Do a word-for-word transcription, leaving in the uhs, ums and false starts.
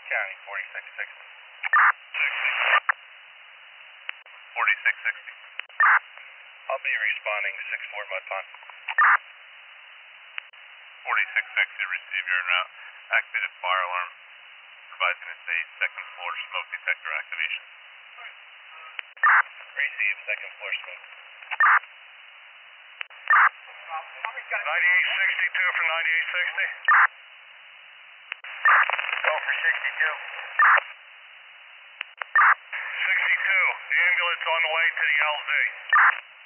County, forty-six sixty. forty-six sixty. I'll be responding six four Mud Pond. forty-six sixty, receive your route. Activated fire alarm. Advising to say second floor smoke detector activation. Receive second floor smoke. ninety-eight sixty-two from ninety-eight sixty. Go for sixty-two. sixty-two, the ambulance on the way to the L Z.